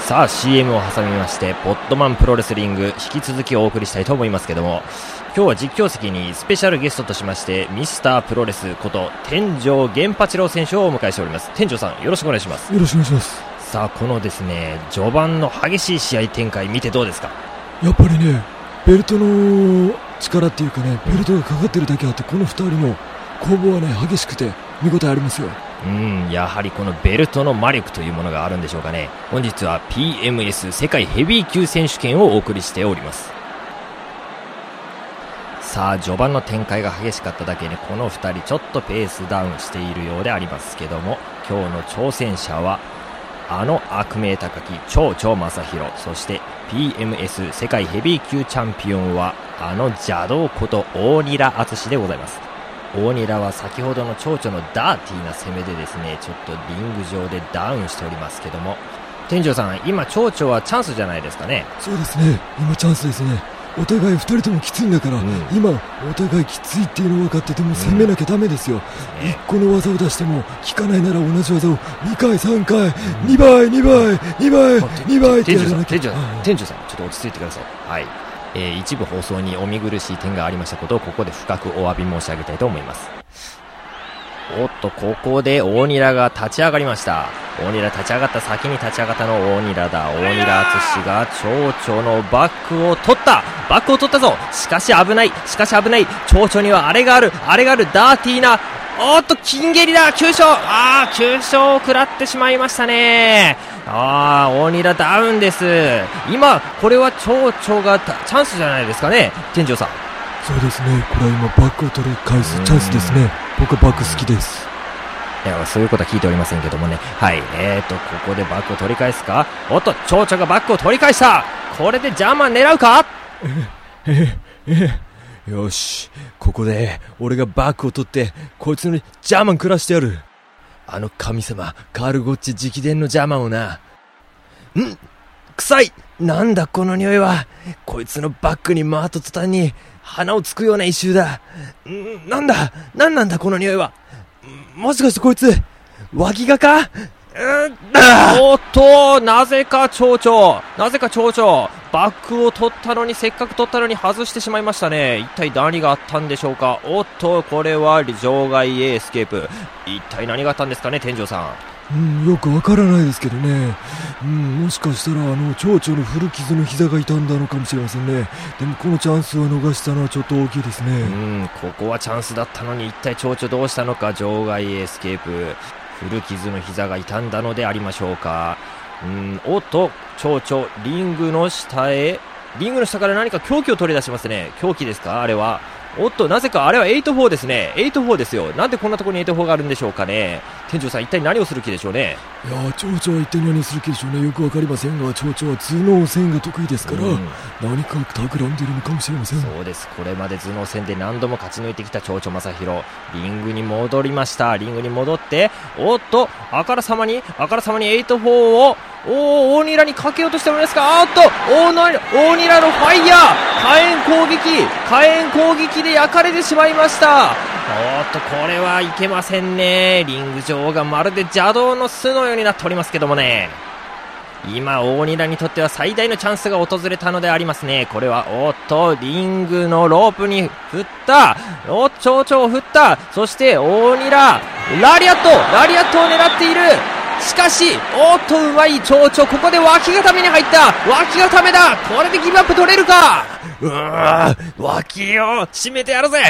さあ CM を挟みましてポッドマンプロレスリング引き続きお送りしたいと思いますけども、今日は実況席にスペシャルゲストとしましてミスタープロレスこと天井源八郎選手をお迎えしております。天井さん、よろしくお願いします。 よろしくお願いします。 さあこのですね序盤の激しい試合展開見てどうですか？ やっぱりね、ベルトの力っていうかね、ベルトがかかってるだけあって、この2人の攻防はね激しくて見応えありますよ。 やはりこのベルトの魔力というものがあるんでしょうかね。本日は PMS 世界ヘビー級選手権をお送りしております。さあ序盤の展開が激しかっただけにこの2人ちょっとペースダウンしているようでありますけども、今日の挑戦者はあの悪名高き蝶々正宏、そして PMS 世界ヘビー級チャンピオンはあの邪道こと大仁田敦でございます。大仁田は先ほどの蝶々のダーティーな攻めでですね、ちょっとリング上でダウンしておりますけども、天井さん、今蝶々はチャンスじゃないですかね。 そうですね、今チャンスですね。お互い2人ともきついんだから、今お互いきついっていうの分かってても攻めなきゃダメですよ。1個の技を出しても効かないなら同じ技を2回3回、2倍2倍2倍2倍ってやらなきゃ。 天井さん、ちょっと落ち着いてください。はい、一部放送にお見苦しい点がありましたことをここで深くお詫び申し上げたいと思います。おっと、ここで大仁田が立ち上がりました。大仁田立ち上がった先に立ち上がったの大仁田だ。大仁田敦が蝶々のバックを取った。バックを取ったぞ。しかし危ない。蝶々にはあれがある。ダーティーな。おっと、金蹴りだ。急所を食らってしまいましたね。大仁田ダウンです。今これは蝶々がチャンスじゃないですかね、天井さん。 そうですね、これは今バックを取り返すチャンスですね。僕はバック好きです。 いや、そういうことは聞いておりませんけどもね。はい、ここでバックを取り返すか。おっと、蝶々がバックを取り返した。これでジャーマン狙うか。 よし、ここで俺がバックを取ってこいつのジャーマン食らしてやる。あの神様カールゴッチ直伝のジャーマンをな。臭い。なんだこの匂いは。こいつのバックに回った途端に鼻をつくような異臭だ。なんだこの匂いは。もしかしてこいつ脇がか。 おっと、なぜか蝶々バックを取ったのに、せっかく取ったのに外してしまいましたね。一体何があったんでしょうか。おっと、これは場外エスケープ。一体何があったんですかね、天井さん。 よくわからないですけどね。もしかしたら蝶々の古傷の膝が痛んだのかもしれませんね。でもこのチャンスを逃したのはちょっと大きいですね。 ここはチャンスだったのに、一体蝶々どうしたのか。場外エスケープ。古傷の膝が痛んだのでありましょうか。おっと、蝶々リングの下から何か凶器を取り出しますね。凶器ですか、あれは。おっと、なぜかあれは8-4ですね。8-4ですよ。なんでこんなところに8-4があるんでしょうかね。天井さん、一体何をする気でしょうね。 いや、蝶々は一体何をする気でしょうね。よくわかりませんが、蝶々は頭脳戦が得意ですから、何か企んでいるのかもしれません。 そうです。これまで頭脳戦で何度も勝ち抜いてきた蝶々正宏、リングに戻りました。リングに戻って、おっと、あからさまに8-4を大仁田にかけようとしておりますが、大仁田のファイヤー火炎攻撃で焼かれてしまいました。これはいけませんね。リング上がまるで邪道の巣のようになっておりますけどもね。今大仁田にとっては最大のチャンスが訪れたのでありますね。これはリングのロープに振った。蝶々を振った。そして大仁田ラリアットを狙っている。しかしうまい蝶々、ここで脇固めに入った。脇固めだ。これでギブアップ取れるか。脇を締めてやるぜ。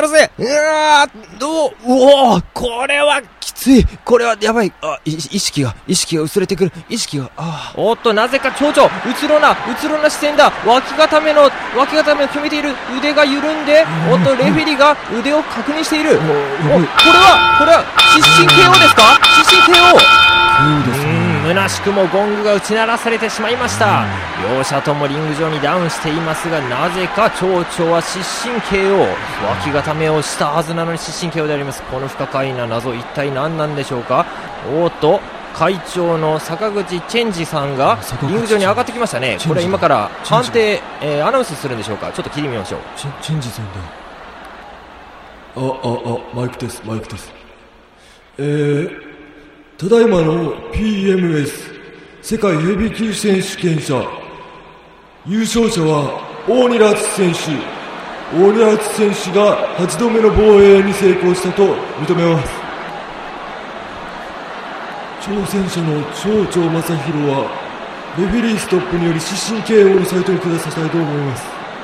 これはきつい。これはやばい。意識が薄れてくる。なぜか蝶々うつろな視線だ。脇固めを決めている。腕が緩んで、レフェリーが腕を確認している。これは失神 KO ですか。失神 KO。虚しくもゴングが打ち鳴らされてしまいました。両者ともリング上にダウンしていますが、なぜか蝶々は失神 KO。脇固めをしたはずなのに失神 KO であります。この不可解な謎、一体何なんでしょうか。会長の坂口チェンジさんがリング上に上がってきましたね。これ今から判定、アナウンスするんでしょうか。ちょっと聞いてみましょう。 チェンジさんだ。マイクです。ただいまの PMS 世界ヘビー級選手権者、優勝者は大仁田敦選手。大仁田敦選手が8度目の防衛に成功したと認めます。挑戦者の長正正弘はレフェリーストップにより失神 KO のサイトに下させたいと思います。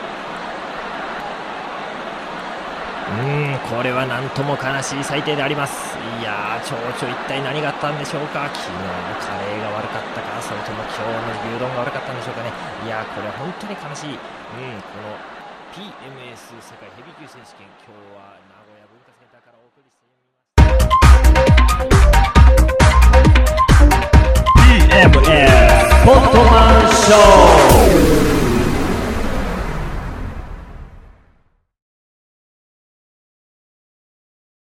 これはなんとも悲しい裁定であります。いやー、蝶々一体何があったんでしょうか。昨日のカレーが悪かったか、それとも今日の牛丼が悪かったんでしょうかね。いやー、これは本当に悲しい。この PMS 世界ヘビー級選手権、今日は名古屋文化センターからお送りしてみました。PMS ポットマンショー。